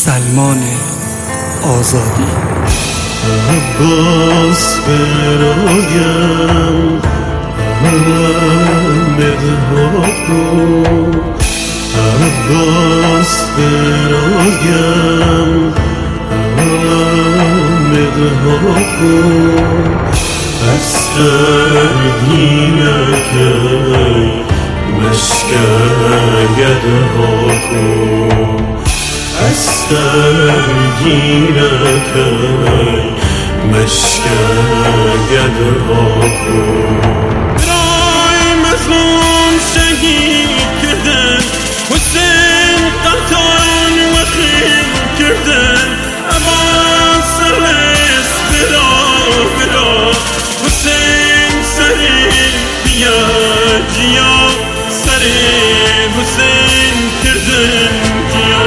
سلمان آزادی. عباس برایم مدها کن، عباس برایم مدها کن، اسکرگینکی مشکگدها کن، اسکرگینکی مشکگدها کن. برای مظلوم شهید کردن، حسین قطان و خیم کردن، عباس سرس برا حسین سری بیا جیا، سری حسین کردن جیا.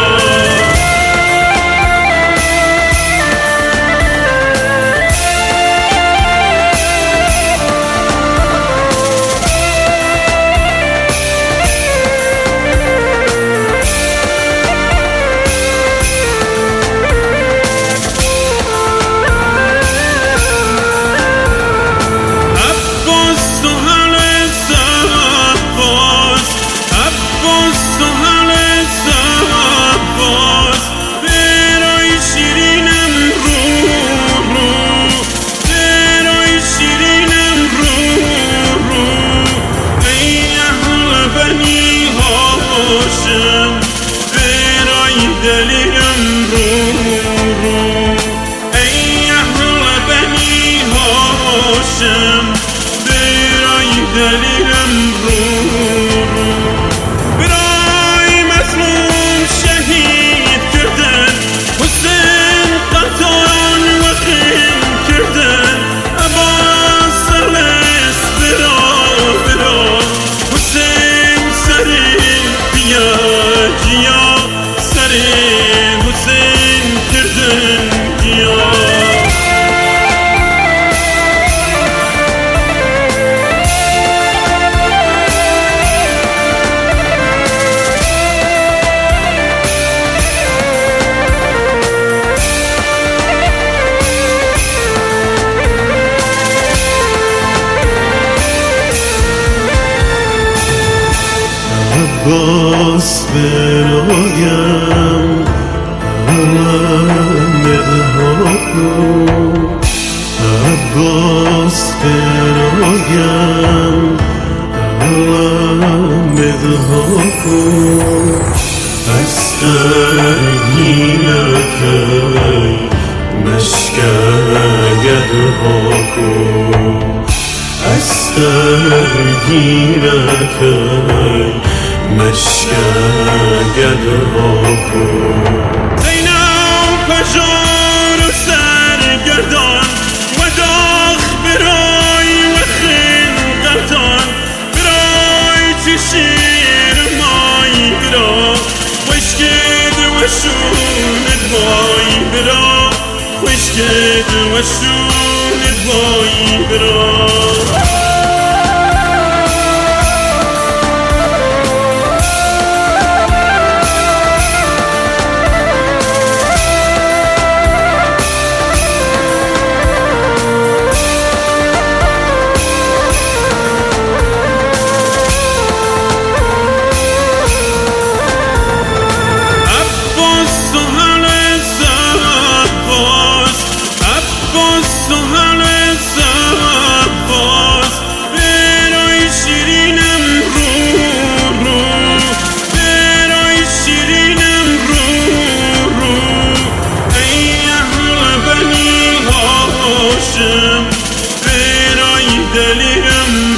دلیم رو ای اهل بنی هاشم، برای دلیم رو برای مظلوم شهید کردن، حسین قطان و خیم کردن، عباس سرس برا حسین سری بیا جیا، حسین کردن جیا. عباس برایم مدها کن، عباس برایم مدها کن، اسکرگینکی مشکگدها کن، اسکرگینکی مشکگدها کن. زینب پژار و سرگردان و داغ برای و خین قطان، برای چشیر مای برا وشکد و شوند بای برا، وشکد و شوند بای برا. برای دلیم